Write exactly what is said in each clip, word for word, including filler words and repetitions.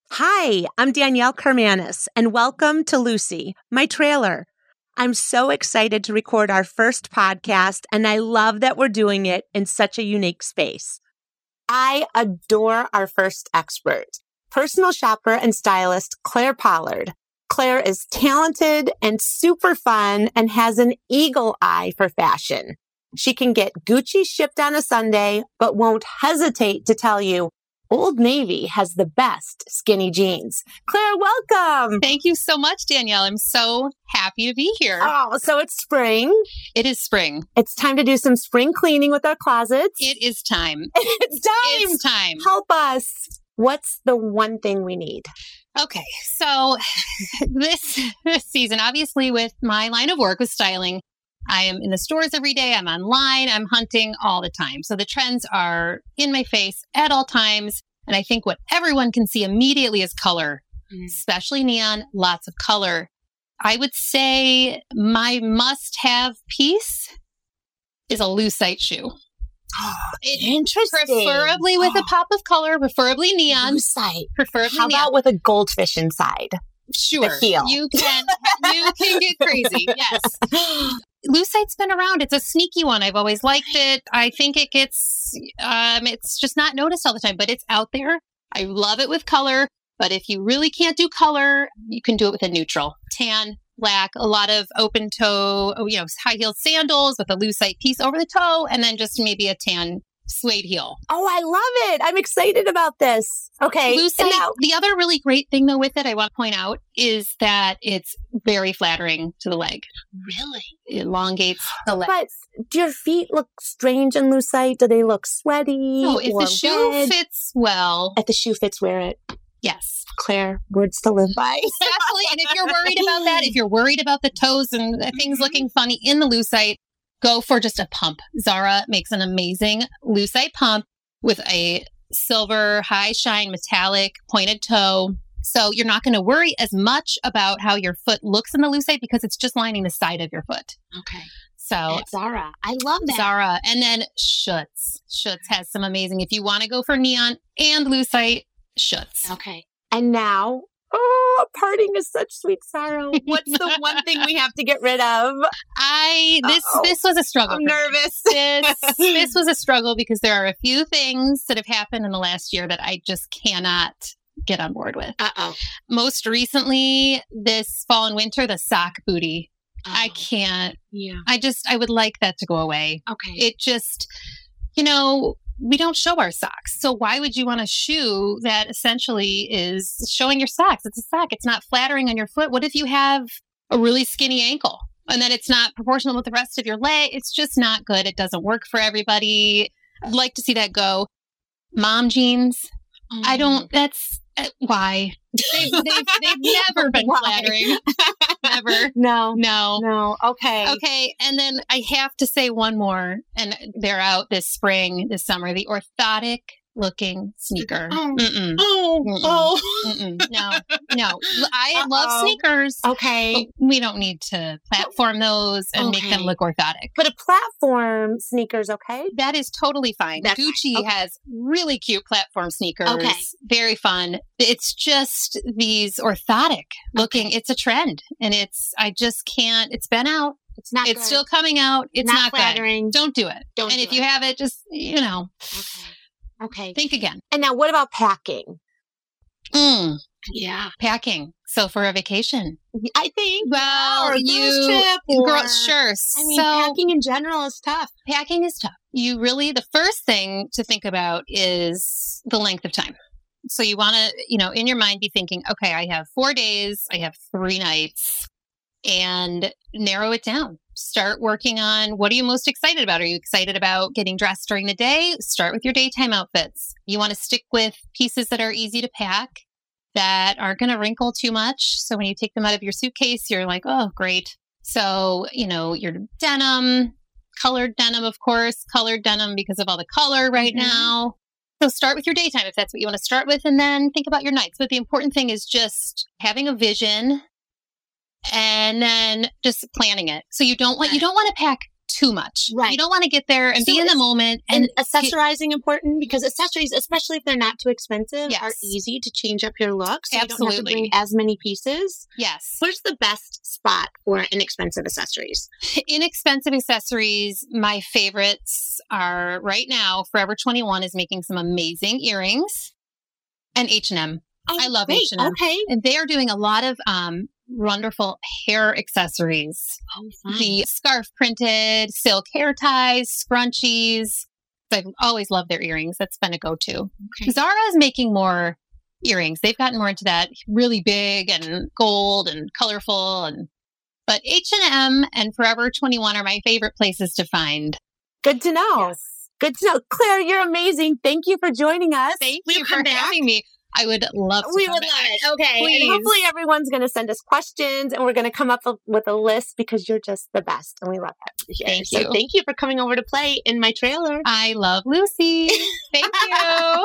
Hi, I'm Danielle Kermanis, and welcome to Lucy, my trailer. I'm so excited to record our first podcast, and I love that we're doing it in such a unique space. I adore our first expert, personal shopper and stylist Claire Pollard. Claire is talented and super fun and has an eagle eye for fashion. She can get Gucci shipped on a Sunday, but won't hesitate to tell you Old Navy has the best skinny jeans. Claire, welcome. Thank you so much, Danielle. I'm so happy to be here. Oh, so it's spring. It is spring. It's time to do some spring cleaning with our closets. It is time. It's time. It's time. Help us. What's the one thing we need? Okay, so this, this season, obviously with my line of work with styling, I am in the stores every day. I'm online. I'm hunting all the time. So the trends are in my face at all times. And I think what everyone can see immediately is color, mm. especially neon, lots of color. I would say my must-have piece is a lucite shoe. It, Interesting. Preferably with a pop of color, preferably neon. Lucite. Preferably How neon. about with a goldfish inside? Sure. The heel. You can, you can get crazy. Yes. Lucite's been around. It's a sneaky one. I've always liked it. I think it gets, um, it's just not noticed all the time, but it's out there. I love it with color. But if you really can't do color, you can do it with a neutral. Tan, black, a lot of open toe, you know, high heel sandals with a lucite piece over the toe, and then just maybe a tan suede heel. Oh, I love it. I'm excited about this. Okay. Lucite, now- the other really great thing though with it, I want to point out, is that it's very flattering to the leg. Really? It elongates the leg. But do your feet look strange in lucite? Do they look sweaty? No, if or the shoe red? fits well. If the shoe fits, wear it. Yes. Claire, words to live by. Exactly. And if you're worried about that, if you're worried about the toes and things Mm-hmm. looking funny in the lucite, go for just a pump. Zara makes an amazing lucite pump with a silver high shine metallic pointed toe. So you're not going to worry as much about how your foot looks in the lucite because it's just lining the side of your foot. Okay. So That's Zara. I love that. Zara. And then Schutz. Schutz has some amazing, if you want to go for neon and lucite, Schutz. Okay. And now, oh, parting is such sweet sorrow. What's the one thing we have to get rid of? I, this, Uh-oh. this was a struggle. I'm nervous. This, this was a struggle because there are a few things that have happened in the last year that I just cannot get on board with. Uh-oh. Most recently, this fall and winter, the sock booty. Oh. I can't. Yeah. I just, I would like that to go away. Okay. It just, you know, we don't show our socks. So why would you want a shoe that essentially is showing your socks? It's a sock. It's not flattering on your foot. What if you have a really skinny ankle and then it's not proportional with the rest of your leg? It's just not good. It doesn't work for everybody. I'd like to see that go. Mom jeans. Mm. I don't, that's uh, why. They've, they've, they've never been Why? flattering. Never. No. No. No. Okay. Okay. And then I have to say one more, and they're out this spring, this summer, the orthotic looking sneaker. Oh. Mm-mm. Oh. Mm-mm. Oh. Mm-mm. No, no. I Uh-oh. love sneakers. Okay. But we don't need to platform those and Okay. make them look orthotic. But a platform sneaker's okay? That is totally fine. That's Gucci fine. Okay. has really cute platform sneakers. Okay. Very fun. It's just these orthotic looking. Okay. It's a trend. And it's, I just can't, it's been out. It's not It's good. still coming out. It's Not not, flattering. good. Don't do it. Don't and do if it. you have it, just, you know, Okay. Okay. think again. And now what about packing? Mm, Yeah. packing. So for a vacation. I think. Well, or a you, cruise trip or, girl, sure. I mean, so packing in general is tough. packing is tough. You really, the first thing to think about is the length of time. So you want to, you know, in your mind be thinking, okay, I have four days, I have three nights, and narrow it down. Start working on what are you most excited about? Are you excited about getting dressed during the day? Start with your daytime outfits. You want to stick with pieces that are easy to pack, that aren't going to wrinkle too much. So when you take them out of your suitcase, you're like, oh, great. So, you know, your denim, colored denim, of course, colored denim because of all the color right Mm-hmm. now. So start with your daytime if that's what you want to start with, and then think about your nights. But the important thing is just having a vision and then just planning it. So you don't want, you don't want to pack too much. Right. You don't want to get there and So be in the is- moment. And And, accessorizing important because accessories, especially if they're not too expensive, Yes. are easy to change up your look. So you don't have to Absolutely. bring as many pieces. yes. Where's the best spot for inexpensive accessories? Inexpensive accessories, my favorites are right now, Forever twenty-one is making some amazing earrings, and H and M. Oh, I love great. H and M. Okay. And they are doing a lot of um, wonderful hair accessories. Oh, fine. The scarf printed, silk hair ties, scrunchies. I've always loved their earrings. That's been a go-to. Okay. Zara is making more earrings. They've gotten more into that really big and gold and colorful. And But H and M and Forever twenty-one are my favorite places to find. Good to know. Yes. Good to know. Claire, you're amazing. Thank you for joining us. Thank Will you come for back? having me. I would love to We come would back. love it. Okay. Please. And hopefully everyone's going to send us questions and we're going to come up with a list because you're just the best and we love having you here. Thank So you. thank you for coming over to play in my trailer. I love Lucy. Thank you.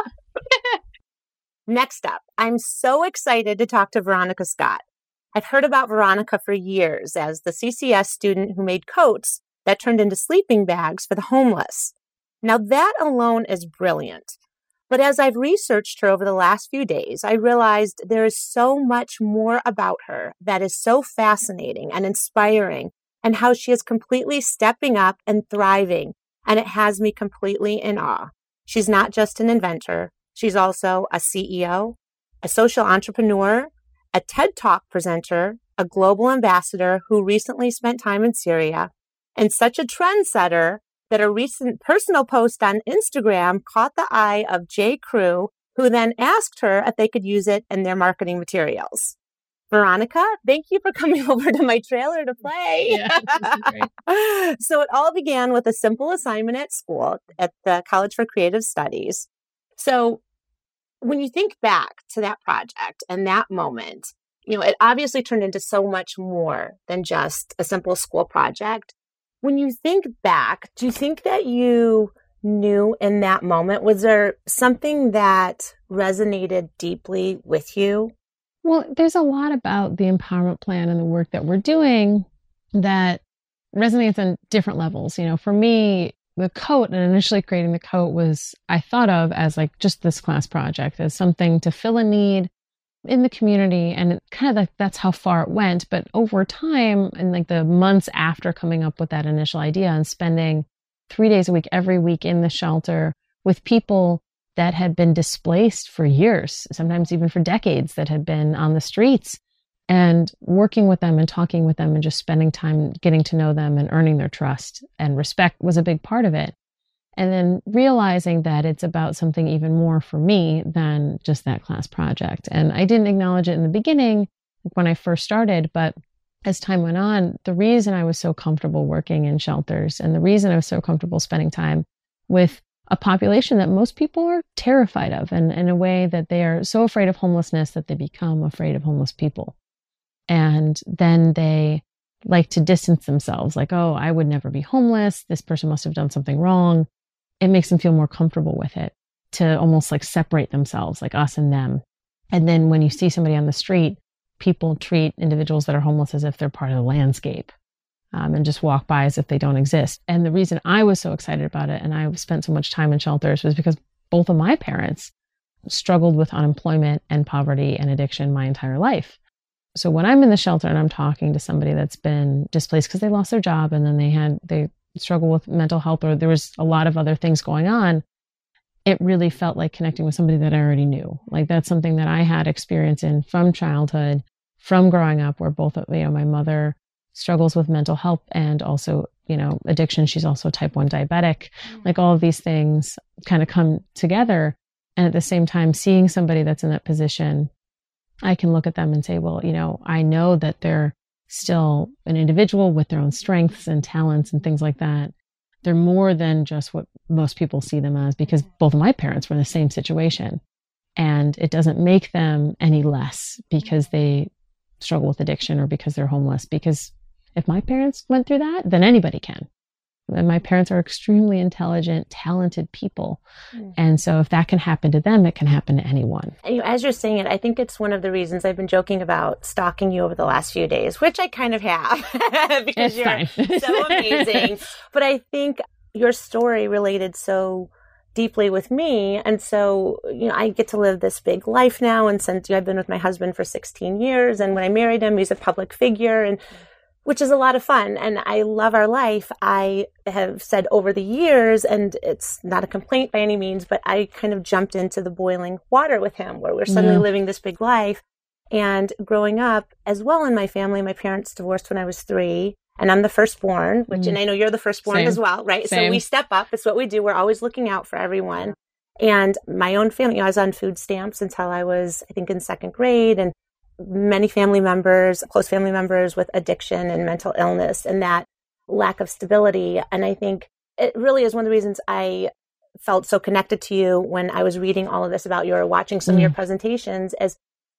Next up, I'm so excited to talk to Veronica Scott. I've heard about Veronica for years as the C C S student who made coats that turned into sleeping bags for the homeless. Now that alone is brilliant. But as I've researched her over the last few days, I realized there is so much more about her that is so fascinating and inspiring, and how she is completely stepping up and thriving, and it has me completely in awe. She's not just an inventor. She's also a C E O, a social entrepreneur, a TED Talk presenter, a global ambassador who recently spent time in Syria, and such a trendsetter that a recent personal post on Instagram caught the eye of J. Crew, who then asked her if they could use it in their marketing materials. Veronica, thank you for coming over to my trailer to play. Yeah, this is great. So it all began with a simple assignment at school at the College for Creative Studies. So when you think back to that project and that moment, you know, it obviously turned into so much more than just a simple school project. When you think back, do you think that you knew in that moment, was there something that resonated deeply with you? Well, there's a lot about the empowerment plan and the work that we're doing that resonates on different levels. You know, for me, the coat and initially creating the coat was, I thought of as like just this class project, as something to fill a need in the community. And it kind of like, that's how far it went. But over time, and like the months after coming up with that initial idea and spending three days a week, every week in the shelter with people that had been displaced for years, sometimes even for decades, that had been on the streets, and working with them and talking with them and just spending time getting to know them and earning their trust and respect was a big part of it. And then realizing that it's about something even more for me than just that class project. And I didn't acknowledge it in the beginning when I first started, but as time went on, the reason I was so comfortable working in shelters and the reason I was so comfortable spending time with a population that most people are terrified of, and in a way that they are so afraid of homelessness that they become afraid of homeless people. And then they like to distance themselves, like, oh, I would never be homeless. This person must have done something wrong. It makes them feel more comfortable with it, to almost like separate themselves, like us and them. And then when you see somebody on the street, people treat individuals that are homeless as if they're part of the landscape, um, and just walk by as if they don't exist. And the reason I was so excited about it, and I spent so much time in shelters, was because both of my parents struggled with unemployment and poverty and addiction my entire life. So when I'm in the shelter and I'm talking to somebody that's been displaced because they lost their job and then they had, they struggle with mental health, or there was a lot of other things going on, it really felt like connecting with somebody that I already knew. Like that's something that I had experience in from childhood, from growing up, where both, you know, my mother struggles with mental health and also, you know, addiction. She's also type one diabetic. Mm-hmm. Like all of these things kind of come together. And at the same time, seeing somebody that's in that position, I can look at them and say, well, you know, I know that they're still an individual with their own strengths and talents and things like that. They're more than just what most people see them as, because both of my parents were in the same situation. And it doesn't make them any less because they struggle with addiction or because they're homeless. Because if my parents went through that, then anybody can. And my parents are extremely intelligent, talented people. Mm. And so if that can happen to them, it can happen to anyone. And, you know, as you're saying it, I think it's one of the reasons I've been joking about stalking you over the last few days, which I kind of have because It's you're fine. so amazing. But I think your story related so deeply with me. And so, you know, I get to live this big life now. And since I've been with my husband for sixteen years, and when I married him, he's a public figure, and which is a lot of fun. And I love our life. I have said over the years, and it's not a complaint by any means, but I kind of jumped into the boiling water with him, where we're suddenly Yeah. living this big life. And growing up as well in my family, my parents divorced when I was three. And I'm the firstborn, which, Mm. and I know you're the firstborn Same. as well, right? So Same. we step up. It's what we do. We're always looking out for everyone. And my own family, you know, I was on food stamps until I was, I think, in second grade. And many family members, close family members with addiction and mental illness and that lack of stability. And I think it really is one of the reasons I felt so connected to you when I was reading all of this about you or watching some Mm. of your presentations, as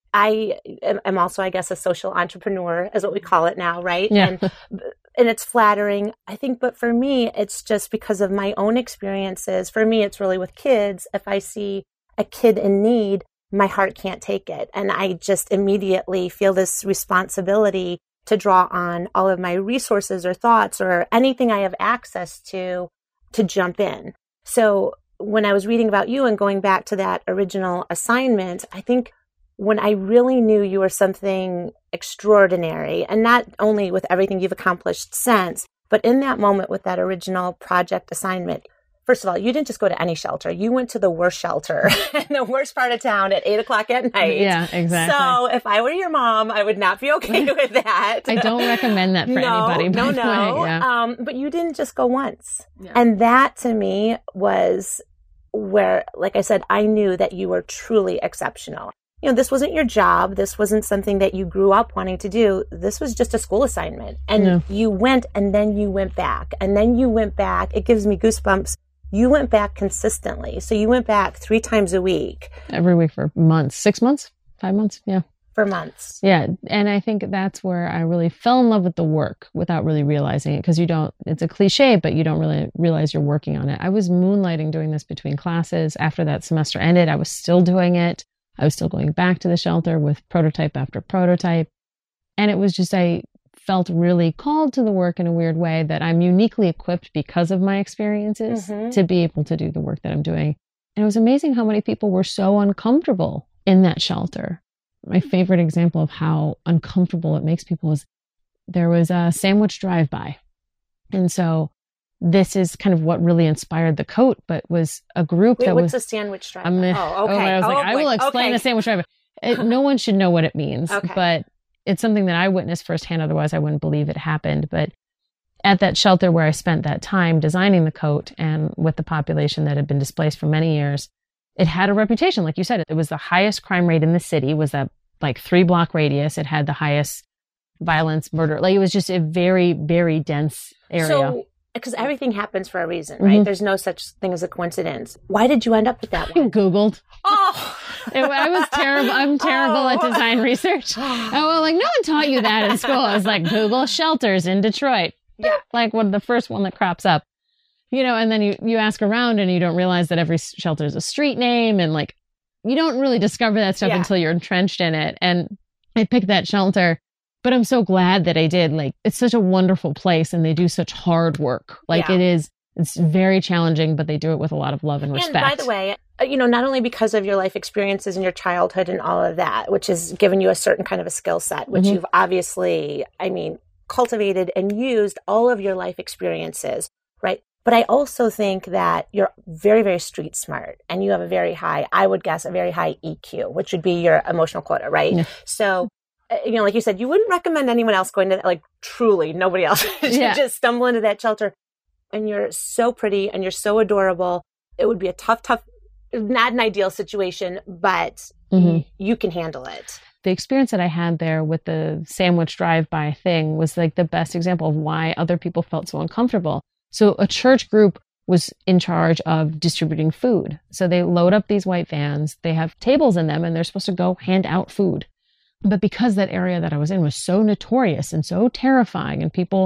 I am also, I guess, a social entrepreneur, is what we call it now, right? Yeah. And, and it's flattering, I think. But for me, it's just because of my own experiences. For me, it's really with kids. If I see a kid in need, my heart can't take it. And I just immediately feel this responsibility to draw on all of my resources or thoughts or anything I have access to, to jump in. So when I was reading about you and going back to that original assignment, I think when I really knew you were something extraordinary, and not only with everything you've accomplished since, but in that moment with that original project assignment, first of all, you didn't just go to any shelter. You went to the worst shelter in the worst part of town at eight o'clock at night. Yeah, exactly. So if I were your mom, I would not be okay with that. I don't recommend that for no, anybody. No, by the no. way. Yeah. Um, but you didn't just go once. Yeah. And that to me was where, like I said, I knew that you were truly exceptional. You know, this wasn't your job. This wasn't something that you grew up wanting to do. This was just a school assignment. And Yeah. you went and then you went back and then you went back. It gives me goosebumps. You went back consistently. So you went back three times a week Every week for months, six months, five months. Yeah. for months. Yeah. And I think that's where I really fell in love with the work without really realizing it, because you don't, it's a cliche, but you don't really realize you're working on it. I was moonlighting doing this between classes. After that semester ended, I was still doing it. I was still going back to the shelter with prototype after prototype. And it was just, I felt really called to the work in a weird way, that I'm uniquely equipped because of my experiences Mhm. to be able to do the work that I'm doing. And it was amazing how many people were so uncomfortable in that shelter. My favorite example of how uncomfortable it makes people is there was a sandwich drive-by. And so this is kind of what really inspired the coat, but was a group Wait, that what's was... a sandwich drive? I'm gonna- oh, okay. oh, I was like, Oh, I boy. will explain Okay. the sandwich drive-by. It, no one should know what it means, Okay. but it's something that I witnessed firsthand. Otherwise, I wouldn't believe it happened. But at that shelter where I spent that time designing the coat, and with the population that had been displaced for many years, it had a reputation. Like you said, it was the highest crime rate in the city, was that like three block radius. It had the highest violence, murder. Like it was just a very, very dense area. So, because everything happens for a reason, right? Mhm. There's no such thing as a coincidence. Why did you end up with that one? Googled. Oh, It, I was terrible. I'm terrible at Oh. design research. Oh, well, like no one taught you that in school. I was like, Google shelters in Detroit. Yeah. Like one the first one that crops up, you know, and then you, you ask around and you don't realize that every shelter is a street name, and like, you don't really discover that stuff Yeah. until you're entrenched in it. And I picked that shelter, but I'm so glad that I did. Like, it's such a wonderful place, and they do such hard work. Like Yeah. it is, it's very challenging, but they do it with a lot of love and respect. And by the way, uh, you know, not only because of your life experiences and your childhood and all of that, which has given you a certain kind of a skill set, which Mhm. you've obviously, I mean, cultivated and used all of your life experiences, right? But I also think that you're very, very street smart, and you have a very high, I would guess, a very high E Q, which would be your emotional quota, right? Yeah. So, uh, you know, like you said, you wouldn't recommend anyone else going to, like, truly nobody else should Yeah. just stumble into that shelter. And you're so pretty and you're so adorable. It would be a tough, tough, not an ideal situation, but Mhm. y- you can handle it. The experience that I had there with the sandwich drive-by thing was like the best example of why other people felt so uncomfortable. So a church group was in charge of distributing food. So they load up these white vans, they have tables in them, and they're supposed to go hand out food. But because that area that I was in was so notorious and so terrifying, and people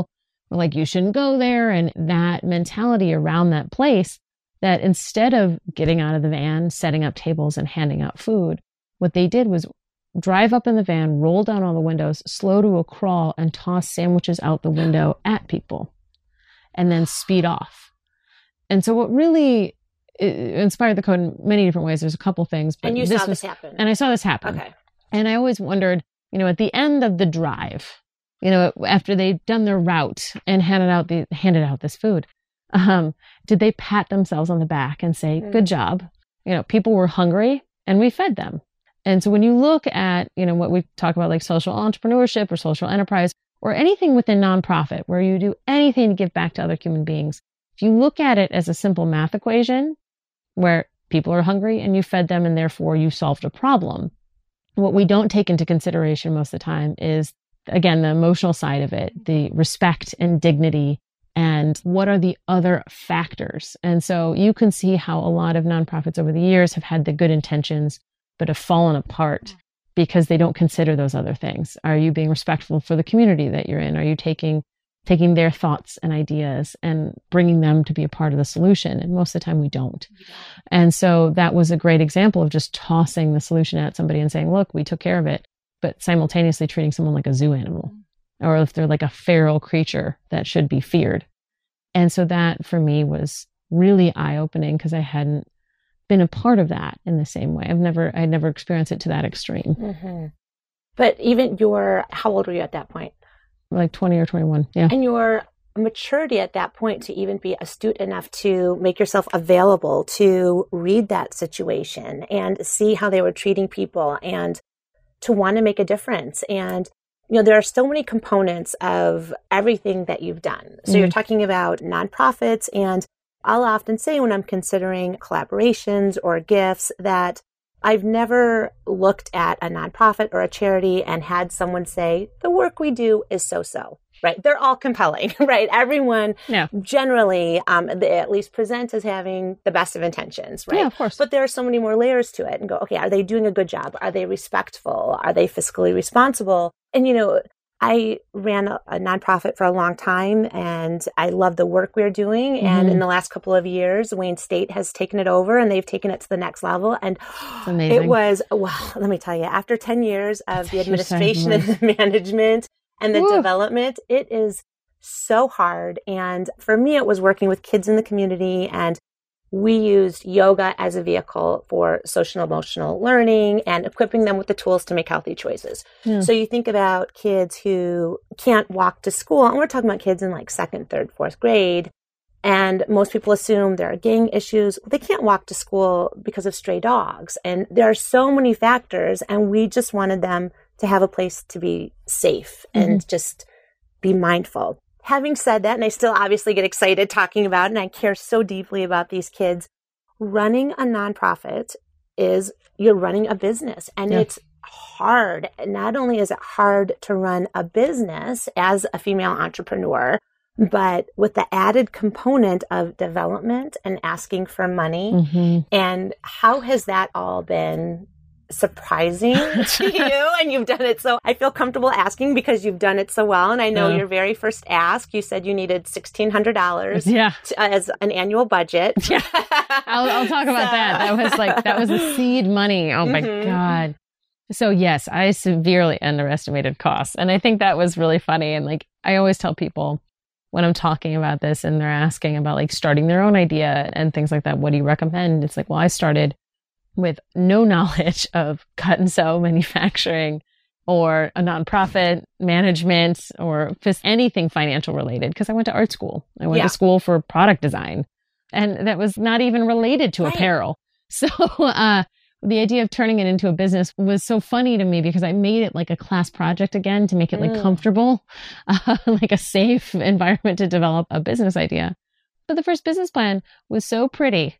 like, you shouldn't go there. And that mentality around that place, that instead of getting out of the van, setting up tables and handing out food, what they did was drive up in the van, roll down all the windows, slow to a crawl, and toss sandwiches out the window at people, and then speed off. And so what really inspired the code in many different ways. There's a couple things. But and you this saw was, this happen. And I saw this happen. Okay. And I always wondered, you know, at the end of the drive, you know, after they'd done their route and handed out the handed out this food, um, did they pat themselves on the back and say, mm. good job? You know, people were hungry and we fed them. And so when you look at, you know, what we talk about, like social entrepreneurship or social enterprise or anything within nonprofit where you do anything to give back to other human beings, if you look at it as a simple math equation where people are hungry and you fed them and therefore you solved a problem, what we don't take into consideration most of the time is, again, the emotional side of it, the respect and dignity, and what are the other factors. And so you can see how a lot of nonprofits over the years have had the good intentions, but have fallen apart because they don't consider those other things. Are you being respectful for the community that you're in? Are you taking taking their thoughts and ideas and bringing them to be a part of the solution? And most of the time we don't. And so that was a great example of just tossing the solution at somebody and saying, look, we took care of it, but simultaneously treating someone like a zoo animal, or if they're like a feral creature that should be feared. And so that for me was really eye-opening because I hadn't been a part of that in the same way. I've never, I'd never experienced it to that extreme. Mm-hmm. But even your, how old were you at that point? Like twenty or twenty-one. Yeah. And your maturity at that point to even be astute enough to make yourself available to read that situation and see how they were treating people and to want to make a difference. And, you know, there are so many components of everything that you've done. So mm-hmm. you're talking about nonprofits, and I'll often say when I'm considering collaborations or gifts that I've never looked at a nonprofit or a charity and had someone say, the work we do is so-so, right? They're all compelling, right? Everyone yeah. generally, um, they at least present as having the best of intentions, right? Yeah, of course. But there are so many more layers to it and go, okay, are they doing a good job? Are they respectful? Are they fiscally responsible? And, you know, I ran a, a nonprofit for a long time and I love the work we're doing. Mm-hmm. And in the last couple of years, Wayne State has taken it over and they've taken it to the next level. And it was, well, let me tell you, after ten years of That's the administration and the management and the Woo. development, it is so hard. And for me, it was working with kids in the community, and we used yoga as a vehicle for social and emotional learning and equipping them with the tools to make healthy choices. Yeah. So you think about kids who can't walk to school, and we're talking about kids in like second, third, fourth grade. And most people assume there are gang issues. They can't walk to school because of stray dogs. And there are so many factors, and we just wanted them to have a place to be safe mm-hmm. and just be mindful. Having said that, and I still obviously get excited talking about it, and I care so deeply about these kids, running a nonprofit is you're running a business, and yeah. it's hard. Not only is it hard to run a business as a female entrepreneur, but with the added component of development and asking for money. Mm-hmm. And how has that all been surprising to you? And you've done it so, I feel comfortable asking because you've done it so well. And I know yeah. your very first ask, you said you needed sixteen hundred dollars yeah. to, uh, as an annual budget. Yeah. I'll, I'll talk about so. that. That was like, that was the seed money. Oh my mm-hmm. God. So yes, I severely underestimated costs. And I think that was really funny. And like, I always tell people when I'm talking about this and they're asking about like starting their own idea and things like that, what do you recommend? It's like, well, I started with no knowledge of cut and sew manufacturing or a nonprofit management or just anything financial related, because I went to art school. I went yeah. to school for product design, and that was not even related to right. apparel. So uh, the idea of turning it into a business was so funny to me because I made it like a class project again to make it like mm. comfortable, uh, like a safe environment to develop a business idea. But the first business plan was so pretty,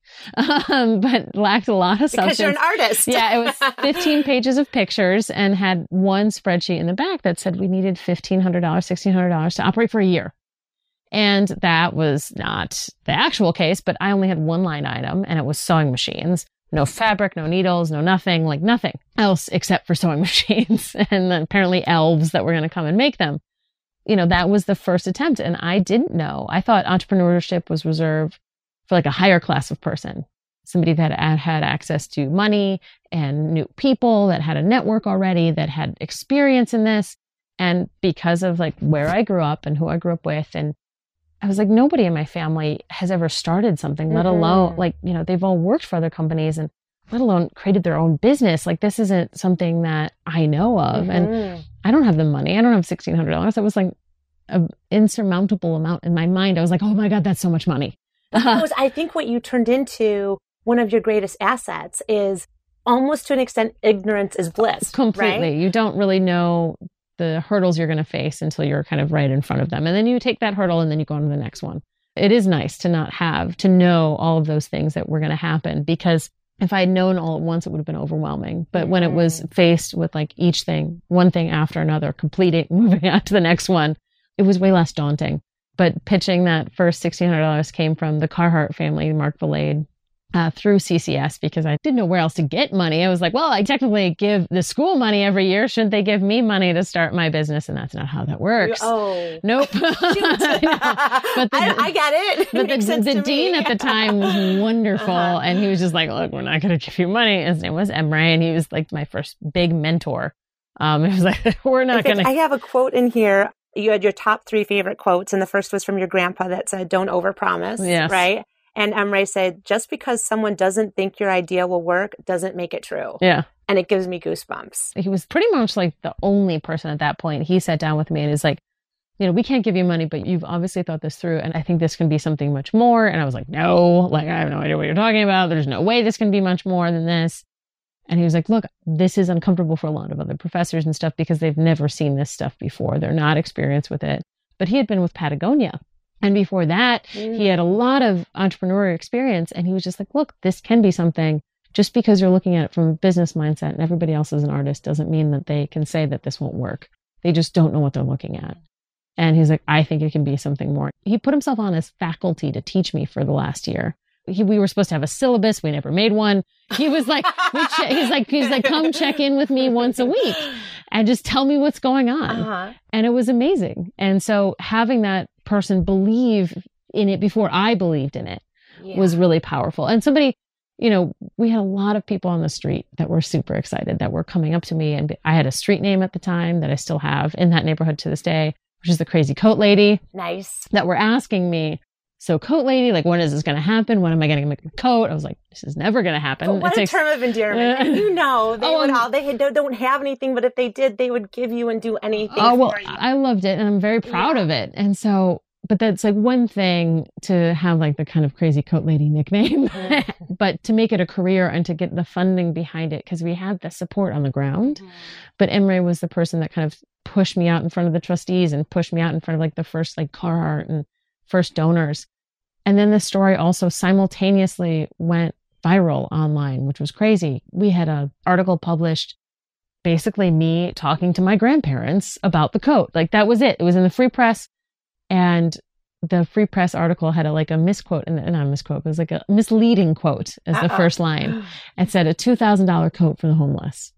um, but lacked a lot of substance. Because you're an artist. Yeah, it was fifteen pages of pictures and had one spreadsheet in the back that said we needed fifteen hundred dollars, sixteen hundred dollars to operate for a year. And that was not the actual case, but I only had one line item, and it was sewing machines. No fabric, no needles, no nothing, like nothing else except for sewing machines. And then apparently elves that were going to come and make them. you know, that was the first attempt. And I didn't know. I thought entrepreneurship was reserved for like a higher class of person, somebody that had access to money and knew people, that had a network already, that had experience in this. And because of like where I grew up and who I grew up with, and I was like, nobody in my family has ever started something, mm-hmm. let alone like, you know, they've all worked for other companies and let alone created their own business. Like this isn't something that I know of. Mm-hmm. And I don't have the money. I don't have sixteen hundred dollars. That was like an insurmountable amount in my mind. I was like, oh my God, that's so much money. That was, I think what you turned into one of your greatest assets is almost to an extent, ignorance is bliss. Completely. Right? You don't really know the hurdles you're going to face until you're kind of right in front of them. And then you take that hurdle and then you go on to the next one. It is nice to not have, to know all of those things that were going to happen, because if I had known all at once, it would have been overwhelming. But mm-hmm. when it was faced with like each thing, one thing after another, completing, moving on to the next one, it was way less daunting. But pitching that first sixteen hundred dollars came from the Carhartt family, Mark Valade, uh, through C C S, because I didn't know where else to get money. I was like, well, I technically give the school money every year. Shouldn't they give me money to start my business? And that's not how that works. Oh. Nope. I, but the, I, I get it. But it the, the dean at the time was wonderful. Uh-huh. And he was just like, look, we're not going to give you money. His name was Emre. And he was like my first big mentor. Um, he was like, we're not going to. I have a quote in here. You had your top three favorite quotes. And the first was from your grandpa that said, don't overpromise. Yes. Right. And Emre said, just because someone doesn't think your idea will work doesn't make it true. Yeah. And it gives me goosebumps. He was pretty much like the only person at that point. He sat down with me and is like, you know, we can't give you money, but you've obviously thought this through. And I think this can be something much more. And I was like, no, like, I have no idea what you're talking about. There's no way this can be much more than this. And he was like, look, this is uncomfortable for a lot of other professors and stuff because they've never seen this stuff before. They're not experienced with it. But he had been with Patagonia. And before that, mm. he had a lot of entrepreneurial experience. And he was just like, look, this can be something. Just because you're looking at it from a business mindset and everybody else is an artist doesn't mean that they can say that this won't work. They just don't know what they're looking at. And he's like, I think it can be something more. He put himself on as faculty to teach me for the last year. He, we were supposed to have a syllabus. We never made one. He was like, we che- he's like, he's like, come check in with me once a week and just tell me what's going on. Uh-huh. And it was amazing. And so having that person believe in it before I believed in it yeah. was really powerful. And somebody, you know, we had a lot of people on the street that were super excited, that were coming up to me. And I had a street name at the time that I still have in that neighborhood to this day, which is the Crazy Coat Lady. Nice. That were asking me, so Coat Lady, like, when is this going to happen? When am I going to make a coat? I was like, this is never going to happen. But what it a takes, term of endearment. Uh, you know, they oh, would all, they don't have anything, but if they did, they would give you and do anything oh, well, for you. I loved it. And I'm very proud yeah. of it. And so, but that's like one thing to have like the kind of Crazy Coat Lady nickname, mm-hmm. but to make it a career and to get the funding behind it, because we had the support on the ground. Mm-hmm. But Emre was the person that kind of pushed me out in front of the trustees and pushed me out in front of like the first like Carhartt and first donors. And then the story also simultaneously went viral online, which was crazy. We had an article published, basically me talking to my grandparents about the coat. Like that was it. It was in the Free Press. And the Free Press article had a, like a misquote, and not a misquote, it was like a misleading quote as Uh-oh. the first line. It said a two thousand dollars coat for the homeless.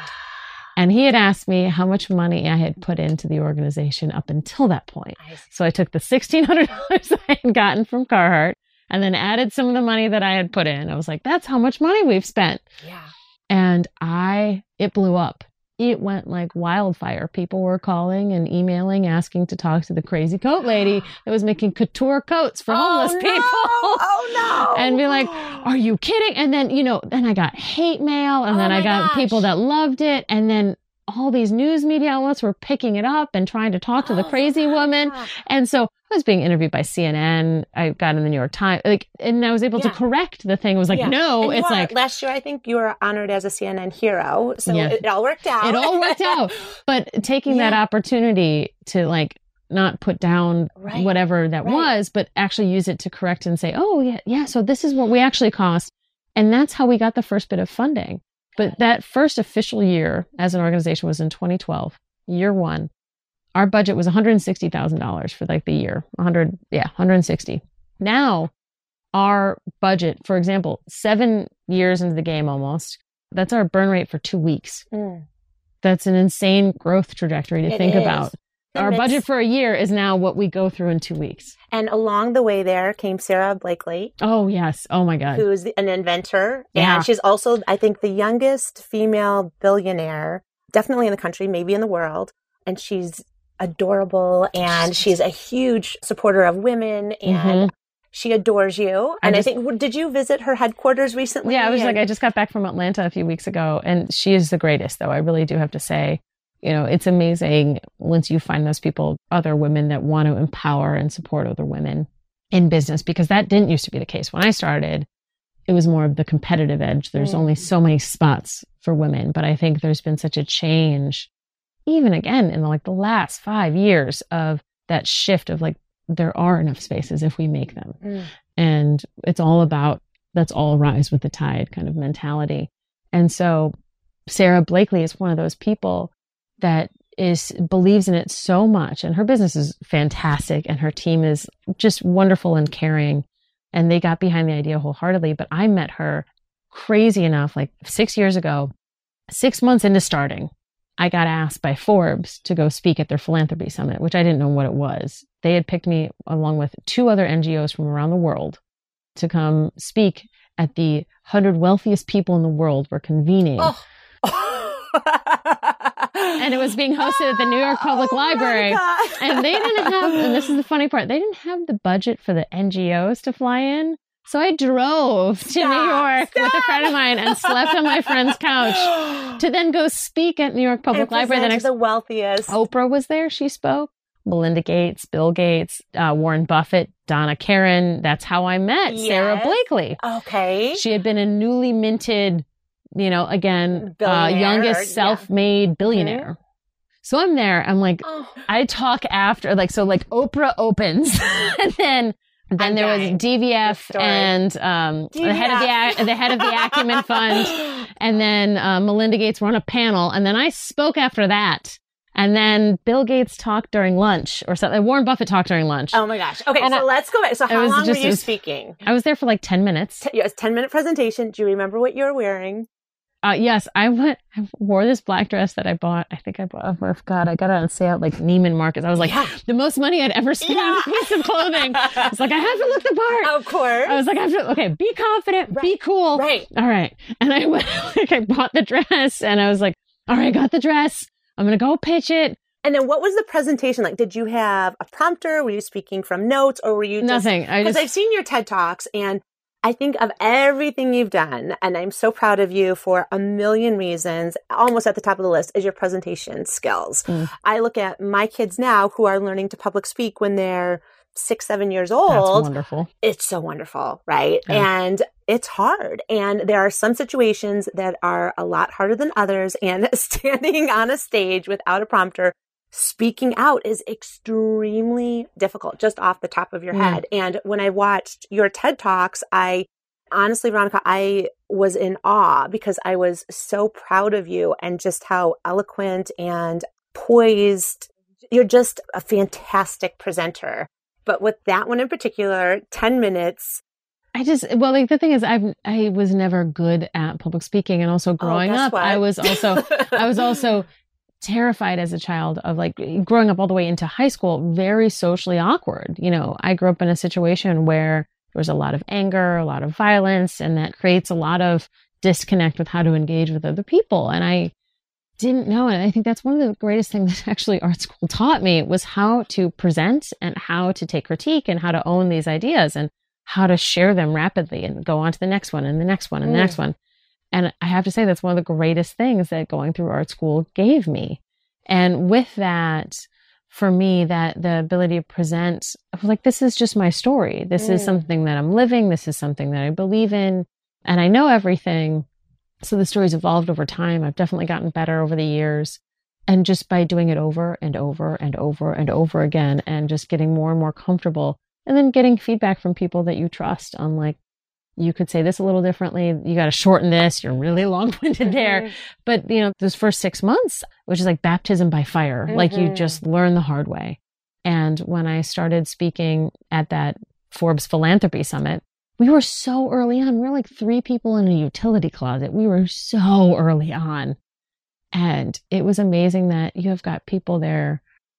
And he had asked me how much money I had put into the organization up until that point. I so I took the sixteen hundred dollars I had gotten from Carhartt and then added some of the money that I had put in. I was like, that's how much money we've spent. Yeah. And I, it blew up. It went like wildfire. People were calling and emailing, asking to talk to the Crazy Coat Lady that was making couture coats for homeless oh, no. people. Oh, no. And be like, are you kidding? And then, you know, then I got hate mail and oh, then I got gosh. people that loved it. And then all these news media outlets were picking it up and trying to talk to the crazy woman. And so I was being interviewed by C N N. I got in the New York Times, like, and I was able yeah. to correct the thing. It was like, yeah. no, and it's are, like last year, I think you were honored as a C N N hero. So yeah. it, it all worked out. It all worked out. But taking yeah. that opportunity to like not put down right. whatever that right. was, but actually use it to correct and say, oh yeah, yeah. So this is what we actually cost. And that's how we got the first bit of funding. But that first official year as an organization was in twenty twelve, year one. Our budget was one hundred sixty thousand dollars for like the year. one hundred, yeah, one hundred sixty. Now, our budget, for example, seven years into the game almost, that's our burn rate for two weeks. Mm. That's an insane growth trajectory to it think is. about. Our it's, budget for a year is now what we go through in two weeks. And along the way there came Sarah Blakely. Oh, yes. Oh, my God. Who's an inventor. Yeah. And she's also, I think, the youngest female billionaire, definitely in the country, maybe in the world. And she's adorable. And she's a huge supporter of women. And mm-hmm. she adores you. And I, just, I think, did you visit her headquarters recently? Yeah, I was and, like, I just got back from Atlanta a few weeks ago. And she is the greatest, though. I really do have to say. You know, it's amazing once you find those people, other women that want to empower and support other women in business, because that didn't used to be the case. When I started, it was more of the competitive edge. There's mm. only so many spots for women, but I think there's been such a change, even again, in the, like the last five years of that shift of like, there are enough spaces if we make them. Mm. And it's all about, let's all rise with the tide kind of mentality. And so Sarah Blakely is one of those people that is believes in it so much, and her business is fantastic and her team is just wonderful and caring, and they got behind the idea wholeheartedly. But I met her crazy enough like six years ago, six months into starting, I got asked by Forbes to go speak at their philanthropy summit, which I didn't know what it was. They had picked me along with two other N G Os from around the world to come speak at the one hundred wealthiest people in the world were convening. Oh. And it was being hosted at the New York Public oh Library. And they didn't have, and this is the funny part, they didn't have the budget for the N G Os to fly in. So I drove to Stop. New York Stop. with a friend of mine and slept on my friend's couch to then go speak at New York Public and Library. The next, the wealthiest. Oprah was there. She spoke. Melinda Gates, Bill Gates, uh, Warren Buffett, Donna Karan. That's how I met yes. Sarah Blakely. Okay. She had been a newly minted, you know, again, uh, youngest self-made yeah. billionaire. Mm-hmm. So I'm there. I'm like, oh. I talk after, like, so like Oprah opens and then, then I'm there dying. was D V F and, um, D V F. the head of the, the head of the Acumen Fund. And then, uh, Melinda Gates were on a panel. And then I spoke after that. And then Bill Gates talked during lunch or something. Warren Buffett talked during lunch. Oh my gosh. Okay. And so I, let's go back. So how long just, were you was, speaking? I was there for like ten minutes. T- yes. ten minute presentation. Do you remember what you were wearing? Uh, yes, I went, I wore this black dress that I bought. I think I bought, oh God, I got it on sale at like Neiman Marcus. I was like, yeah. the most money I'd ever spent yeah. on a piece of clothing. I was like, I have to look the part. Of course. I was like, I have to, okay, be confident, right. be cool. Right. All right. And I went, like, I bought the dress and I was like, all right, I got the dress. I'm going to go pitch it. And then what was the presentation like? Did you have a prompter? Were you speaking from notes or were you just... Nothing. Because just... I've seen your TED Talks and I think of everything you've done, and I'm so proud of you for a million reasons. Almost at the top of the list is your presentation skills. Mm. I look at my kids now who are learning to public speak when they're six, seven years old. That's wonderful. It's so wonderful, right? Yeah. And it's hard. And there are some situations that are a lot harder than others. And standing on a stage without a prompter, speaking out is extremely difficult just off the top of your mm. head. And when I watched your TED Talks, I honestly, Veronica, I was in awe because I was so proud of you and just how eloquent and poised. You're just a fantastic presenter. But with that one in particular, ten minutes. I just, well, like the thing is, I've, I was never good at public speaking. And also growing oh, up, what? I was also, I was also terrified as a child of like growing up all the way into high school, very socially awkward. You know, I grew up in a situation where there was a lot of anger, a lot of violence, and that creates a lot of disconnect with how to engage with other people. And I didn't know. And I think that's one of the greatest things that actually art school taught me was how to present and how to take critique and how to own these ideas and how to share them rapidly and go on to the next one and the next one and the mm. next one. And I have to say, that's one of the greatest things that going through art school gave me. And with that, for me, that the ability to present, I was like, this is just my story. This mm. is something that I'm living. This is something that I believe in. And I know everything. So the story's evolved over time. I've definitely gotten better over the years. And just by doing it over and over and over and over again, and just getting more and more comfortable, and then getting feedback from people that you trust on like, you could say this a little differently. You got to shorten this. You're really long-winded there. Mm-hmm. But, you know, those first six months, which is like baptism by fire, mm-hmm. like you just learn the hard way. And when I started speaking at that Forbes Philanthropy Summit, we were so early on. We were like three people in a utility closet. We were so early on. And it was amazing that you have got people there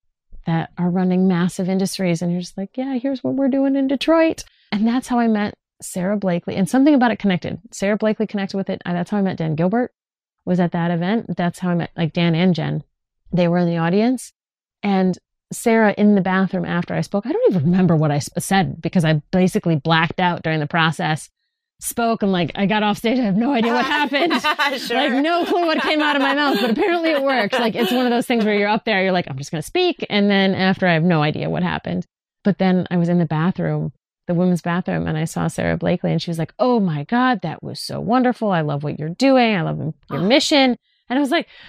that are running massive industries. And you're just like, yeah, here's what we're doing in Detroit. And that's how I met Sara Blakely. And something about it connected. Sara Blakely connected with it. And that's how I met Dan Gilbert, was at that event. That's how I met like Dan and Jen. They were in the audience. And Sara in the bathroom after I spoke, I don't even remember what I said because I basically blacked out during the process. Spoke and like I got off stage, I have no idea what happened. Sure. Like no clue what came out of my mouth, but apparently it works. Like it's one of those things where you're up there, you're like, I'm just going to speak. And then after I have no idea what happened. But then I was in the bathroom, the women's bathroom, and I saw Sara Blakely and she was like, oh my God, that was so wonderful. I love what you're doing. I love your mission. And I was like,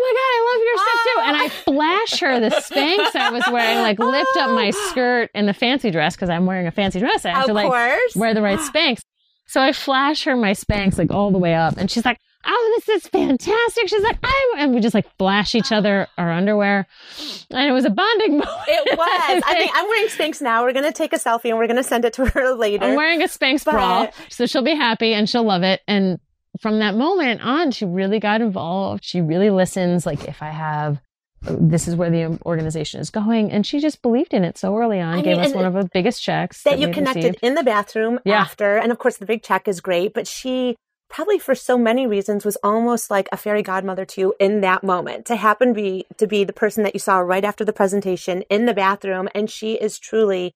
oh my God, I love your stuff too. And I flash her the Spanx I was wearing, like lift up my skirt in the fancy dress because I'm wearing a fancy dress. I have of to like course. wear the right Spanx. So I flash her my Spanx like all the way up and she's like, oh, this is fantastic. She's like, I'm, and we just like flash each other our underwear. And it was a bonding moment. It was. I, I think I'm wearing Spanx now. We're going to take a selfie and we're going to send it to her later. I'm wearing a Spanx but... bra. So she'll be happy and she'll love it. And from that moment on, she really got involved. She really listens. Like if I have, this is where the organization is going. And she just believed in it so early on, I gave mean, us one of the biggest checks. That, that you connected received. In the bathroom yeah. after. And of course, the big check is great. But she probably for so many reasons was almost like a fairy godmother to you in that moment. To happen be to be the person that you saw right after the presentation in the bathroom. And she is truly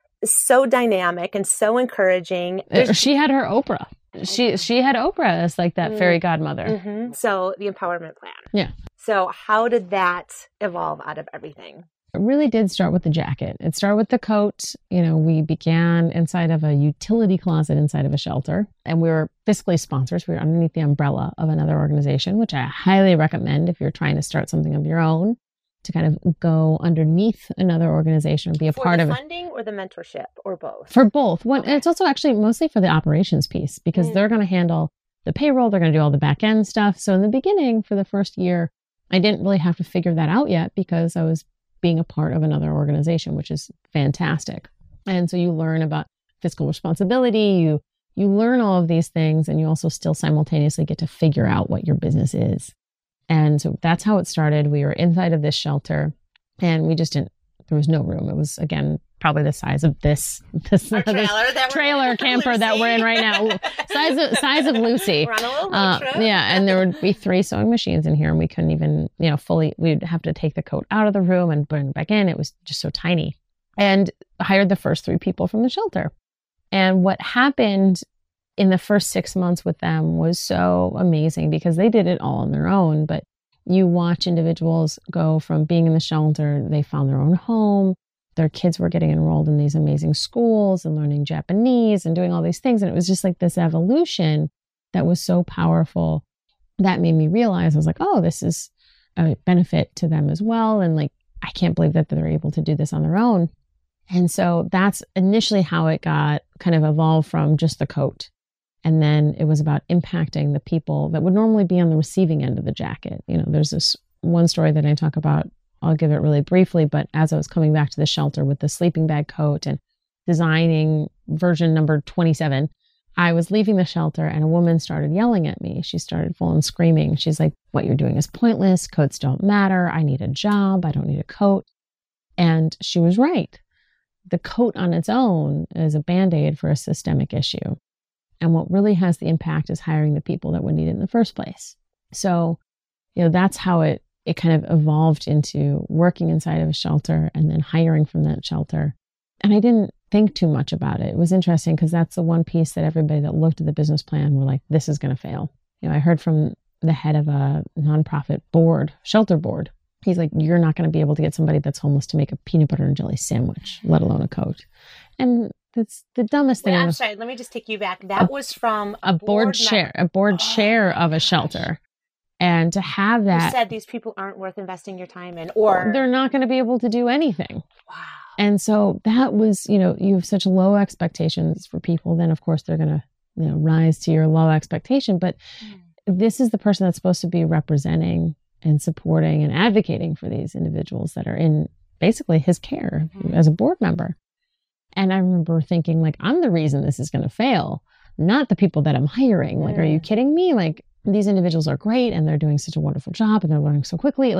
so dynamic and so encouraging. There's, she had her Oprah. She she had Oprah as like that mm-hmm. fairy godmother. Mm-hmm. So the empowerment plan. Yeah. So how did that evolve out of everything? It really did start with the jacket. It started with the coat. You know, we began inside of a utility closet inside of a shelter. And we were fiscally sponsors. We were underneath the umbrella of another organization, which I highly recommend if you're trying to start something of your own, to kind of go underneath another organization, be a for part of it. For the funding or the mentorship or both? For both. One, okay. And it's also actually mostly for the operations piece because mm. they're going to handle the payroll. They're going to do all the back end stuff. So in the beginning, for the first year, I didn't really have to figure that out yet because I was being a part of another organization, which is fantastic. And so you learn about fiscal responsibility. You, you learn all of these things and you also still simultaneously get to figure out what your business is. And so that's how it started. We were inside of this shelter and we just didn't, there was no room. It was, again, probably the size of this, this, Our trailer, this that trailer camper Lucy. That we're in right now. size of, size of Lucy. We're on a little uh, yeah. And there would be three sewing machines in here and we couldn't even, you know, fully, we'd have to take the coat out of the room and bring it back in. It was just so tiny. And I hired the first three people from the shelter. And what happened in the first six months with them was so amazing because they did it all on their own. But you watch individuals go from being in the shelter, they found their own home, their kids were getting enrolled in these amazing schools and learning Japanese and doing all these things. And it was just like this evolution that was so powerful that made me realize, I was like, oh, this is a benefit to them as well. And like, I can't believe that they're able to do this on their own. And so that's initially how it got kind of evolved from just the coat. And then it was about impacting the people that would normally be on the receiving end of the jacket. You know, there's this one story that I talk about. I'll give it really briefly. But as I was coming back to the shelter with the sleeping bag coat and designing version number twenty-seven, I was leaving the shelter and a woman started yelling at me. She started full on screaming. She's like, what you're doing is pointless. Coats don't matter. I need a job. I don't need a coat. And she was right. The coat on its own is a Band-Aid for a systemic issue. And what really has the impact is hiring the people that would need it in the first place. So, you know, that's how it it kind of evolved into working inside of a shelter and then hiring from that shelter. And I didn't think too much about it. It was interesting because that's the one piece that everybody that looked at the business plan were like, this is going to fail. You know, I heard from the head of a nonprofit board, shelter board. He's like, you're not going to be able to get somebody that's homeless to make a peanut butter and jelly sandwich, let alone a coat. And that's the dumbest thing. Wait, I'm sorry. Let me just take you back. That a, was from a, a board, board chair, a board oh, chair of a shelter. And to have that. You said these people aren't worth investing your time in, or they're not going to be able to do anything. Wow. And so that was, you know, you have such low expectations for people. Then of course they're going to, you know, rise to your low expectation. But mm. this is the person that's supposed to be representing and supporting and advocating for these individuals that are in basically his care mm-hmm. as a board member. And I remember thinking, like, I'm the reason this is going to fail, not the people that I'm hiring. Like, mm. are you kidding me? Like, these individuals are great and they're doing such a wonderful job and they're learning so quickly. Like,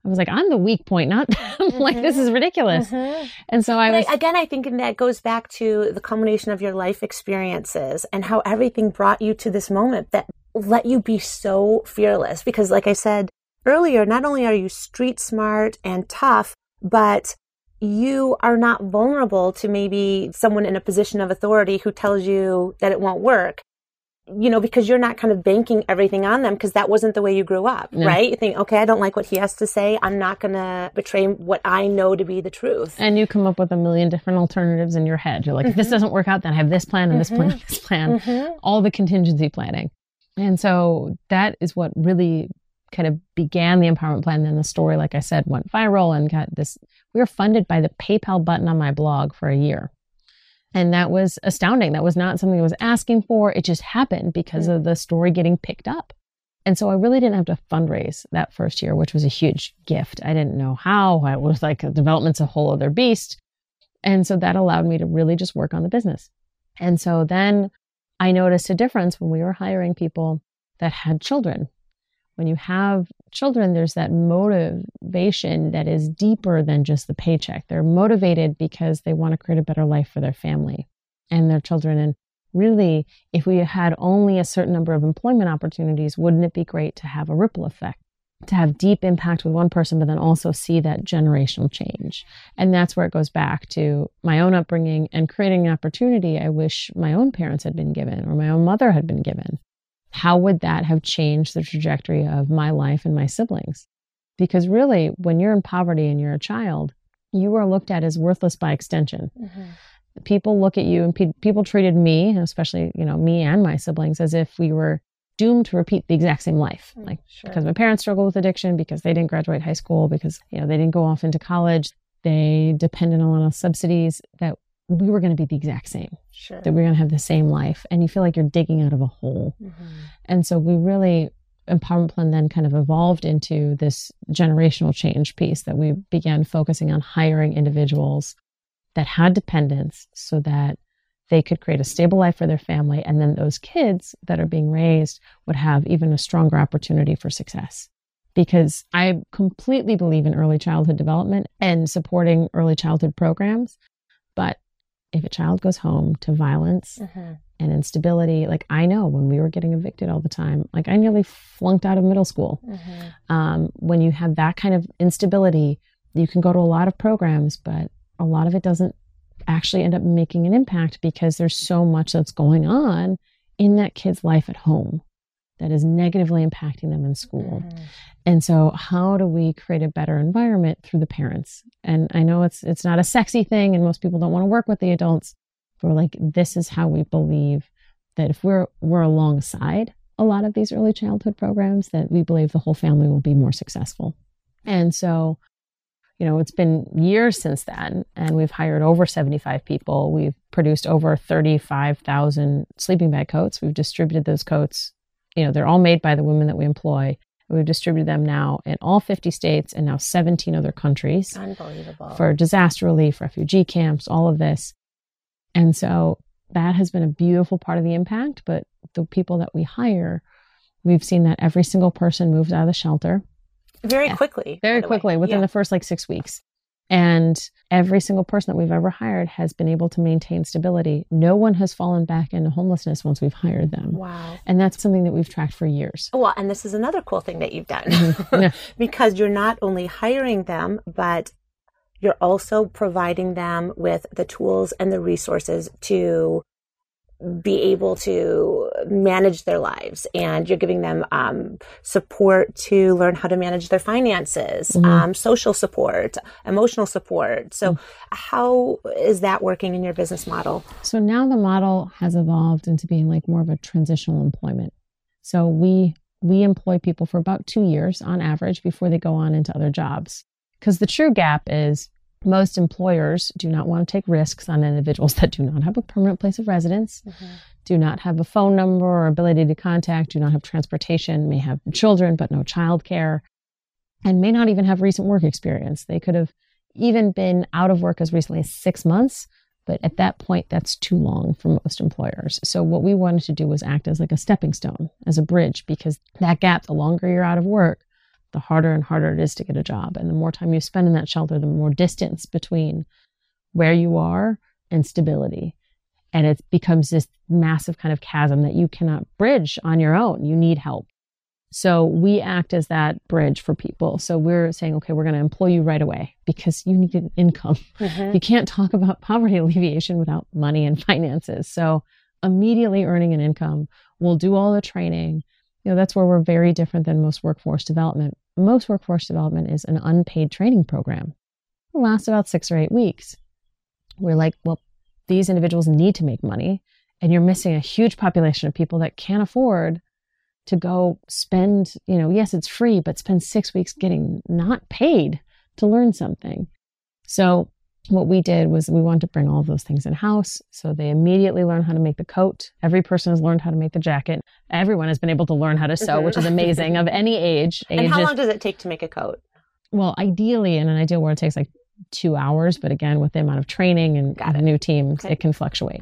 I was like, I'm the weak point, not them. Mm-hmm. Like, this is ridiculous. Mm-hmm. And so I but was... Again, I think that goes back to the culmination of your life experiences and how everything brought you to this moment that let you be so fearless. Because like I said earlier, not only are you street smart and tough, but you are not vulnerable to maybe someone in a position of authority who tells you that it won't work. You know, because you're not kind of banking everything on them because that wasn't the way you grew up, no. right? You think, okay, I don't like what he has to say. I'm not going to betray what I know to be the truth. And you come up with a million different alternatives in your head. You're like, mm-hmm. if this doesn't work out, then I have this plan and this mm-hmm. plan and this plan, mm-hmm. all the contingency planning. And so that is what really kind of began the empowerment plan. Then the story, like I said, went viral and got this. We were funded by the PayPal button on my blog for a year. And that was astounding. That was not something I was asking for. It just happened because mm-hmm. of the story getting picked up. And so I really didn't have to fundraise that first year, which was a huge gift. I didn't know how. I was like, development's a whole other beast. And so that allowed me to really just work on the business. And so then I noticed a difference when we were hiring people that had children. When you have children, there's that motivation that is deeper than just the paycheck. They're motivated because they want to create a better life for their family and their children. And really, if we had only a certain number of employment opportunities, wouldn't it be great to have a ripple effect, to have deep impact with one person, but then also see that generational change? And that's where it goes back to my own upbringing and creating an opportunity I wish my own parents had been given or my own mother had been given. How would that have changed the trajectory of my life and my siblings? Because really, when you're in poverty and you're a child, you are looked at as worthless by extension. Mm-hmm. People look at you and pe- people treated me, especially, you know, me and my siblings, as if we were doomed to repeat the exact same life. Mm, like sure. Because my parents struggled with addiction, because they didn't graduate high school, because, you know, they didn't go off into college, they depended on subsidies, that we were going to be the exact same, sure. that we we're going to have the same life. And you feel like you're digging out of a hole. Mm-hmm. And so we really, Empowerment Plan then kind of evolved into this generational change piece that we began focusing on hiring individuals that had dependents so that they could create a stable life for their family. And then those kids that are being raised would have even a stronger opportunity for success. Because I completely believe in early childhood development and supporting early childhood programs. But if a child goes home to violence mm-hmm. and instability, like I know when we were getting evicted all the time, like I nearly flunked out of middle school. Mm-hmm. Um, when you have that kind of instability, you can go to a lot of programs, but a lot of it doesn't actually end up making an impact because there's so much that's going on in that kid's life at home that is negatively impacting them in school. Mm-hmm. And so how do we create a better environment through the parents? And I know it's it's not a sexy thing and most people don't want to work with the adults, but we're like, this is how we believe that if we're we're alongside a lot of these early childhood programs, that we believe the whole family will be more successful. And so, you know, it's been years since then, and we've hired over seventy-five people. We've produced over thirty-five thousand sleeping bag coats. We've distributed those coats. You know, they're all made by the women that we employ. We've distributed them now in all fifty states and now seventeen other countries. Unbelievable. For disaster relief, refugee camps, all of this. And so that has been a beautiful part of the impact. But the people that we hire, we've seen that every single person moves out of the shelter. Very yeah, quickly. Very quickly, within yeah. the first like six weeks. And every single person that we've ever hired has been able to maintain stability. No one has fallen back into homelessness once we've hired them. Wow. And that's something that we've tracked for years. Well, and this is another cool thing that you've done. Mm-hmm. Yeah. Because you're not only hiring them, but you're also providing them with the tools and the resources to be able to manage their lives, and you're giving them um, support to learn how to manage their finances, mm-hmm. um, social support, emotional support. So mm-hmm. how is that working in your business model? So now the model has evolved into being like more of a transitional employment. So we we employ people for about two years on average before they go on into other jobs. Because the true gap is most employers do not want to take risks on individuals that do not have a permanent place of residence, mm-hmm. do not have a phone number or ability to contact, do not have transportation, may have children but no childcare, and may not even have recent work experience. They could have even been out of work as recently as six months, but at that point, that's too long for most employers. So what we wanted to do was act as like a stepping stone, as a bridge, because that gap, the longer you're out of work, the harder and harder it is to get a job. And the more time you spend in that shelter, the more distance between where you are and stability. And it becomes this massive kind of chasm that you cannot bridge on your own. You need help. So we act as that bridge for people. So we're saying, okay, we're going to employ you right away because you need an income. Mm-hmm. You can't talk about poverty alleviation without money and finances. So immediately earning an income, we'll do all the training. You know, that's where we're very different than most workforce development. Most workforce development is an unpaid training program. It lasts about six or eight weeks. We're like, well, these individuals need to make money, and you're missing a huge population of people that can't afford to go spend, you know, yes, it's free, but spend six weeks getting not paid to learn something. So what we did was we wanted to bring all of those things in-house. So they immediately learn how to make the coat. Every person has learned how to make the jacket. Everyone has been able to learn how to sew, mm-hmm. which is amazing, of any age. And ages. How long does it take to make a coat? Well, ideally, in an ideal world, it takes like two hours. But again, with the amount of training and a new team, okay. it can fluctuate.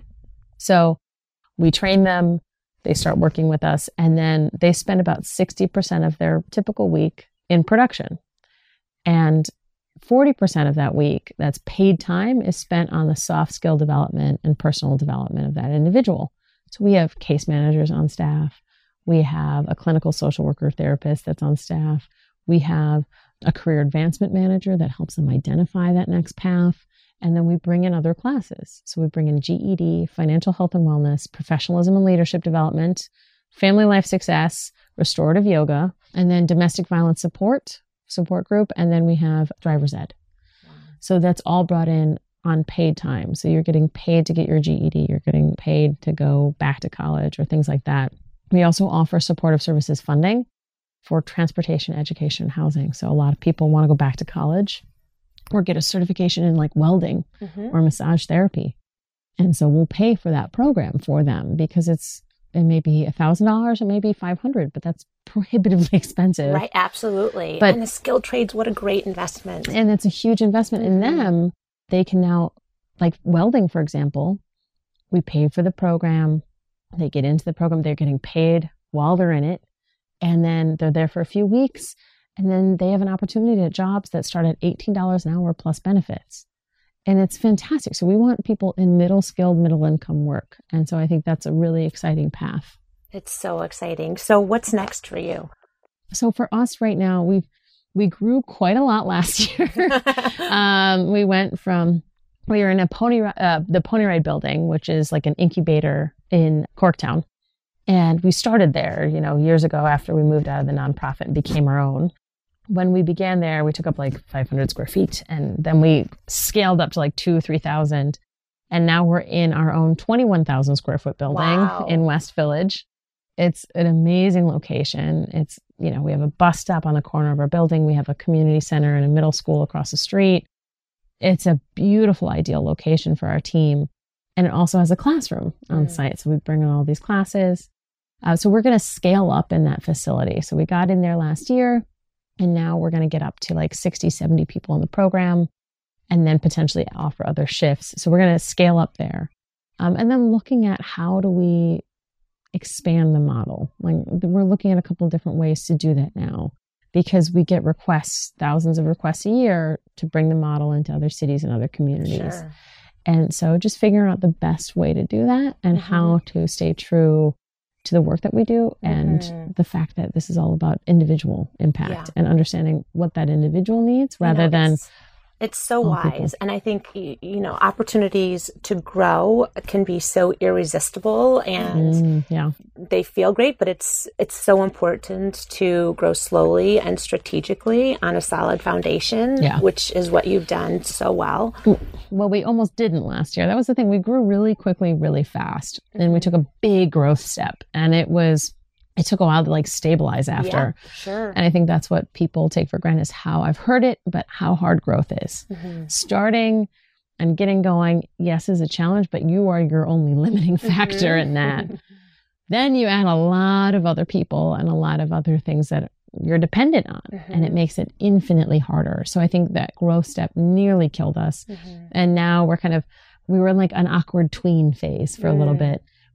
So we train them. They start working with us, and then they spend about sixty percent of their typical week in production. And forty percent of that week, that's paid time, is spent on the soft skill development and personal development of that individual. So we have case managers on staff. We have a clinical social worker therapist that's on staff. We have a career advancement manager that helps them identify that next path. And then we bring in other classes. So we bring in G E D, financial health and wellness, professionalism and leadership development, family life success, restorative yoga, and then domestic violence support, support group. And then we have driver's ed. Wow. So that's all brought in on paid time. So you're getting paid to get your G E D. You're getting paid to go back to college or things like that. We also offer supportive services funding for transportation, education, and housing. So a lot of people want to go back to college or get a certification in like welding mm-hmm. or massage therapy. And so we'll pay for that program for them because it's, it may be a thousand dollars, it may be five hundred, but that's prohibitively expensive. Right. Absolutely. But, and the skilled trades, what a great investment. And it's a huge investment mm-hmm. in them. They can now, like welding, for example, we pay for the program. They get into the program. They're getting paid while they're in it. And then they're there for a few weeks. And then they have an opportunity at jobs that start at eighteen dollars an hour plus benefits. And it's fantastic. So we want people in middle skilled, middle income work. And so I think that's a really exciting path. It's so exciting. So what's next for you? So for us right now, we've, we grew quite a lot last year. um, we went from, we were in a pony, uh, the Pony Ride building, which is like an incubator in Corktown. And we started there, you know, years ago after we moved out of the nonprofit and became our own. When we began there, we took up like five hundred square feet, and then we scaled up to like two, three thousand. And now we're in our own twenty-one thousand square foot building wow. in West Village. It's an amazing location. It's, you know, we have a bus stop on the corner of our building. We have a community center and a middle school across the street. It's a beautiful, ideal location for our team. And it also has a classroom on mm. site. So we bring in all these classes. Uh, so we're going to scale up in that facility. So we got in there last year. And now we're going to get up to like sixty, seventy people in the program and then potentially offer other shifts. So we're going to scale up there. Um, and then looking at how do we expand the model? Like we're looking at a couple of different ways to do that now because we get requests, thousands of requests a year to bring the model into other cities and other communities. Sure. And so just figuring out the best way to do that and mm-hmm. how to stay true to the work that we do and mm-hmm. the fact that this is all about individual impact yeah. and understanding what that individual needs rather you know, than it's, it's so wise. People. And I think, you know, opportunities to grow can be so irresistible and mm, yeah. they feel great, but it's, it's so important to grow slowly and strategically on a solid foundation, yeah. which is what you've done so well. Well, we almost didn't last year. That was the thing. We grew really quickly, really fast. Mm-hmm. And we took a big growth step. And it was, it took a while to like stabilize after. Yeah, sure. And I think that's what people take for granted is how I've heard it, but how hard growth is. Mm-hmm. Starting and getting going, yes, is a challenge, but you are your only limiting factor mm-hmm. in that. Then you add a lot of other people and a lot of other things that you're dependent on, mm-hmm. and it makes it infinitely harder. So I think that growth step nearly killed us. Mm-hmm. And now we're kind of, we were in like an awkward tween phase for mm. a little bit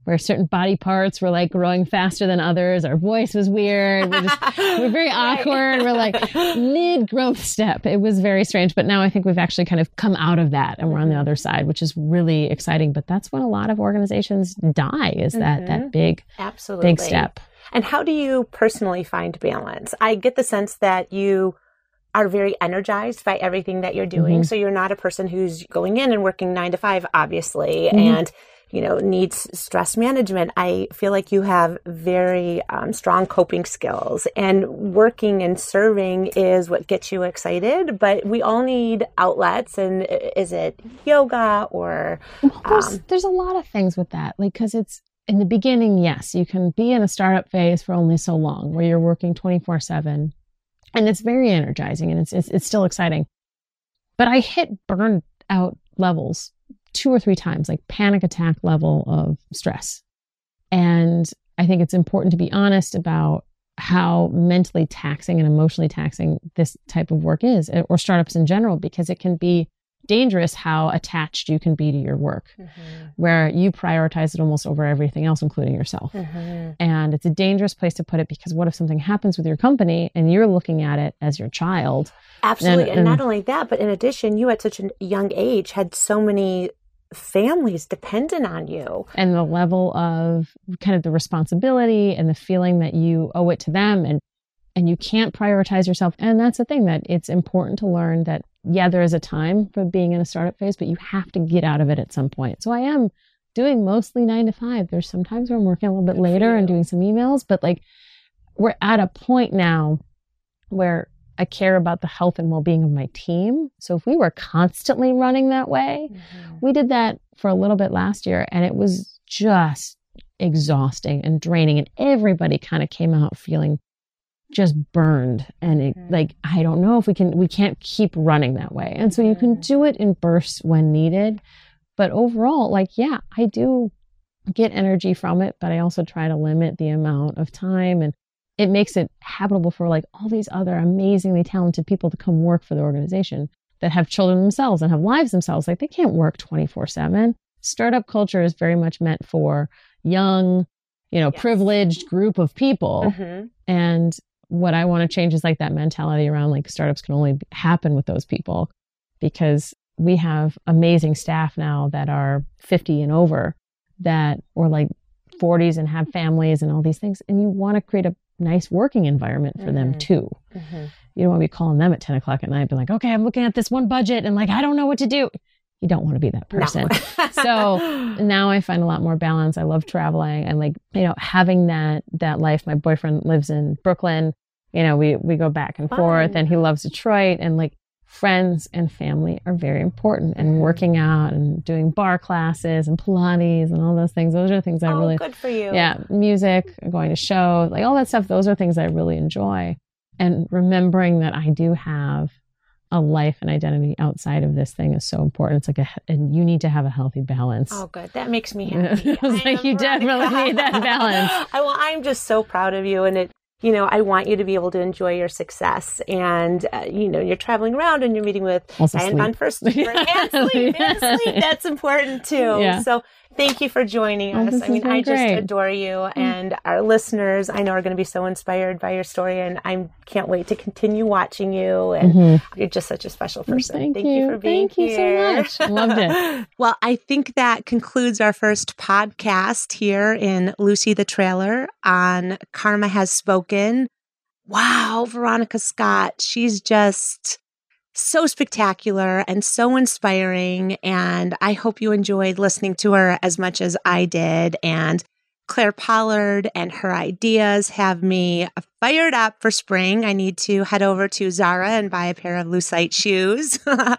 where certain body parts were like growing faster than others. Our voice was weird. We're, just, we're very awkward. We're like mid-growth step. It was very strange. But now I think we've actually kind of come out of that and we're on the other side, which is really exciting. But that's when a lot of organizations die, is that, mm-hmm. that big, Absolutely. big step. And how do you personally find balance? I get the sense that you are very energized by everything that you're doing. Mm-hmm. So you're not a person who's going in and working nine to five, obviously, mm-hmm. and, you know, needs stress management. I feel like you have very um, strong coping skills, and working and serving is what gets you excited, but we all need outlets. And is it yoga or? Well, there's, um, there's a lot of things with that. Like, cause it's in the beginning, yes, you can be in a startup phase for only so long where you're working twenty-four seven. And it's very energizing and it's, it's it's still exciting. But I hit burned out levels two or three times, like panic attack level of stress. And I think it's important to be honest about how mentally taxing and emotionally taxing this type of work is, or startups in general, because it can be dangerous how attached you can be to your work, mm-hmm. where you prioritize it almost over everything else, including yourself. Mm-hmm. And it's a dangerous place to put it, because what if something happens with your company and you're looking at it as your child? Absolutely. And, and, and not only that, but in addition, you at such a young age had so many families dependent on you. And the level of kind of the responsibility and the feeling that you owe it to them, and and you can't prioritize yourself. And that's the thing, that it's important to learn that, yeah, there is a time for being in a startup phase, but you have to get out of it at some point. So I am doing mostly nine to five. There's sometimes where I'm working a little bit later and doing some emails, but like we're at a point now where I care about the health and well-being of my team. So if we were constantly running that way, mm-hmm. we did that for a little bit last year, and it was just exhausting and draining. And everybody kind of came out feeling just burned. And it, mm-hmm. like, I don't know if we can, we can't keep running that way. And so you can do it in bursts when needed. But overall, like, yeah, I do get energy from it, but I also try to limit the amount of time, and it makes it habitable for like all these other amazingly talented people to come work for the organization that have children themselves and have lives themselves. Like, they can't work twenty-four seven. Startup culture is very much meant for young, you know, yes. privileged group of people. Mm-hmm. And what I want to change is like that mentality around like startups can only happen with those people, because we have amazing staff now that are fifty and over, that, or like forties and have families and all these things. And you want to create a nice working environment for mm-hmm. them too. Mm-hmm. You don't want to be calling them at ten o'clock at night, be like, okay, I'm looking at this one budget and like, I don't know what to do. You don't want to be that person. No. So now I find a lot more balance. I love traveling and like, you know, having that, that life. My boyfriend lives in Brooklyn. You know, we, we go back and Fun. forth, and he loves Detroit, and like friends and family are very important, and working out and doing bar classes and Pilates and all those things. Those are the things I oh, really, good for you. Yeah. Music, going to shows, like all that stuff. Those are things I really enjoy. And remembering that I do have a life and identity outside of this thing is so important. It's like a, and you need to have a healthy balance. Oh, good. That makes me happy. I was like, you definitely need that balance. I, well, I'm just so proud of you, and it, you know, I want you to be able to enjoy your success. And, uh, you know, you're traveling around and you're meeting with also Diane von Furstenberg. And sleep, and sleep. That's important too. Yeah. So thank you for joining us. Oh, I mean, I just great. adore you, and our listeners, I know, are going to be so inspired by your story, and I can't wait to continue watching you. And mm-hmm. you're just such a special person. Thank, thank you. you for being thank here. Thank you so much. Loved it. Well, I think that concludes our first podcast here in Lucy the Trailer on Karma Has Spoken. Wow, Veronica Scott. She's just so spectacular and so inspiring. And I hope you enjoyed listening to her as much as I did. And Claire Pollard and her ideas have me fired up for spring. I need to head over to Zara and buy a pair of Lucite shoes.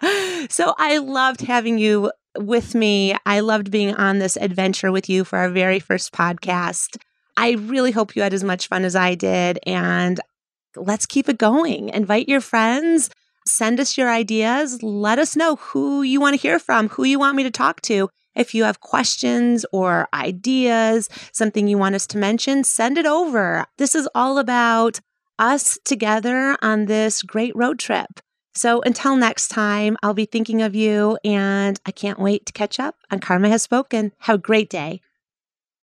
So I loved having you with me. I loved being on this adventure with you for our very first podcast. I really hope you had as much fun as I did. And let's keep it going. Invite your friends. Send us your ideas. Let us know who you want to hear from, who you want me to talk to. If you have questions or ideas, something you want us to mention, send it over. This is all about us together on this great road trip. So until next time, I'll be thinking of you, and I can't wait to catch up on Karma Has Spoken. Have a great day.